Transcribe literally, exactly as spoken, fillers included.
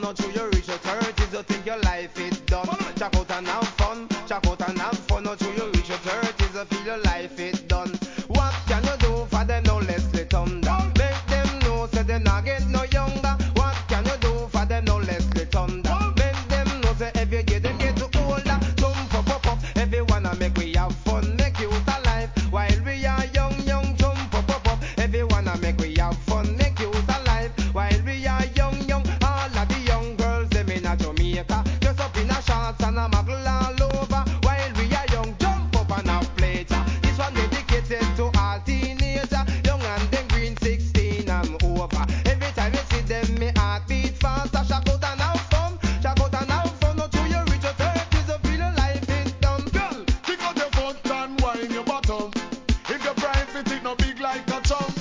until you reach your thirties. You think your life is done. Check out and have fun. Check out and have fun until you reach your thirties. You feel your life is done. What can you do for them now? Leslie Thunder. Make them know say they not get no younger. What can you do for them now? Leslie Thunder. Make them know say every day them get to older. Jump up, up, up. Everyone a make we have fun. Make youth alive while we are young, young. Jump up, up, up. Everyone a make we have fun. Make youth alive while we are young, young. All of the young girls them in a Jamaica, dress up in a shorts and a muggle all over. While we are young, jump up and have pleasure. This one dedicated to all teenagers, young and them green sixteen I'm over. Every time you see them, me heart beat faster. Shout out and have fun, shout out and have fun until you reach your thirties. You feel your life is done. Girl, kick out your foot and wine your bottom. If your pride fit it no big like a chum.